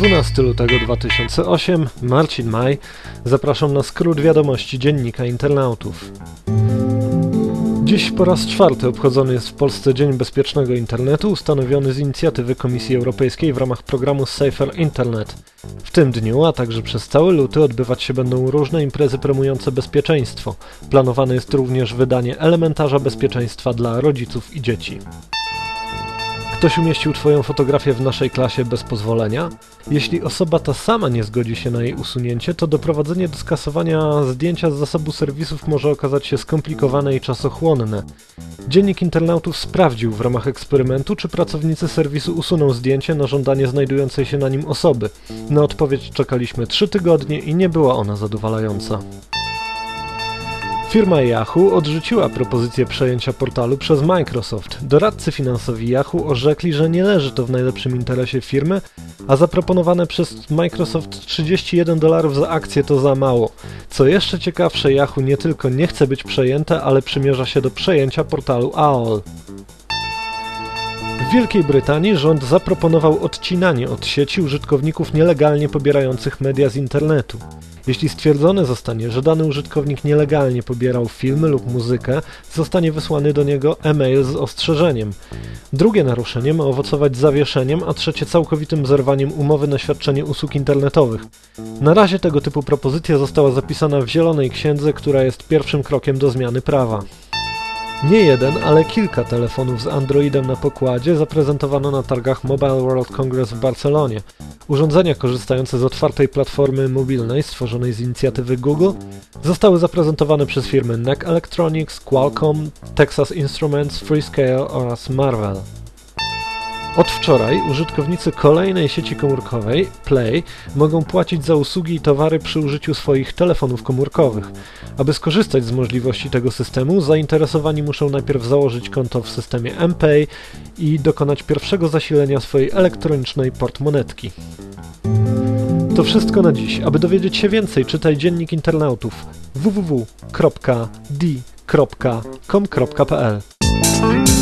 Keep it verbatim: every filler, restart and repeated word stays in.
dwunastego lutego dwa tysiące ósmego, Marcin Maj. Zapraszam na skrót wiadomości Dziennika Internautów. Dziś po raz czwarty obchodzony jest w Polsce Dzień Bezpiecznego Internetu, ustanowiony z inicjatywy Komisji Europejskiej w ramach programu Safer Internet. W tym dniu, a także przez cały luty odbywać się będą różne imprezy promujące bezpieczeństwo. Planowane jest również wydanie elementarza bezpieczeństwa dla rodziców i dzieci. Ktoś umieścił Twoją fotografię w naszej klasie bez pozwolenia? Jeśli osoba ta sama nie zgodzi się na jej usunięcie, to doprowadzenie do skasowania zdjęcia z zasobu serwisów może okazać się skomplikowane i czasochłonne. Dziennik Internautów sprawdził w ramach eksperymentu, czy pracownicy serwisu usuną zdjęcie na żądanie znajdującej się na nim osoby. Na odpowiedź czekaliśmy trzy tygodnie i nie była ona zadowalająca. Firma Yahoo odrzuciła propozycję przejęcia portalu przez Microsoft. Doradcy finansowi Yahoo orzekli, że nie leży to w najlepszym interesie firmy, a zaproponowane przez Microsoft trzydzieści jeden dolarów za akcję to za mało. Co jeszcze ciekawsze, Yahoo nie tylko nie chce być przejęte, ale przymierza się do przejęcia portalu A O L. W Wielkiej Brytanii rząd zaproponował odcinanie od sieci użytkowników nielegalnie pobierających media z internetu. Jeśli stwierdzone zostanie, że dany użytkownik nielegalnie pobierał filmy lub muzykę, zostanie wysłany do niego e-mail z ostrzeżeniem. Drugie naruszenie ma owocować zawieszeniem, a trzecie całkowitym zerwaniem umowy na świadczenie usług internetowych. Na razie tego typu propozycja została zapisana w Zielonej Księdze, która jest pierwszym krokiem do zmiany prawa. Nie jeden, ale kilka telefonów z Androidem na pokładzie zaprezentowano na targach Mobile World Congress w Barcelonie. Urządzenia korzystające z otwartej platformy mobilnej stworzonej z inicjatywy Google zostały zaprezentowane przez firmy N E C Electronics, Qualcomm, Texas Instruments, Freescale oraz Marvell. Od wczoraj użytkownicy kolejnej sieci komórkowej, Play, mogą płacić za usługi i towary przy użyciu swoich telefonów komórkowych. Aby skorzystać z możliwości tego systemu, zainteresowani muszą najpierw założyć konto w systemie M-Pay i dokonać pierwszego zasilenia swojej elektronicznej portmonetki. To wszystko na dziś. Aby dowiedzieć się więcej, czytaj Dziennik Internautów w w w kropka d kropka com kropka p l.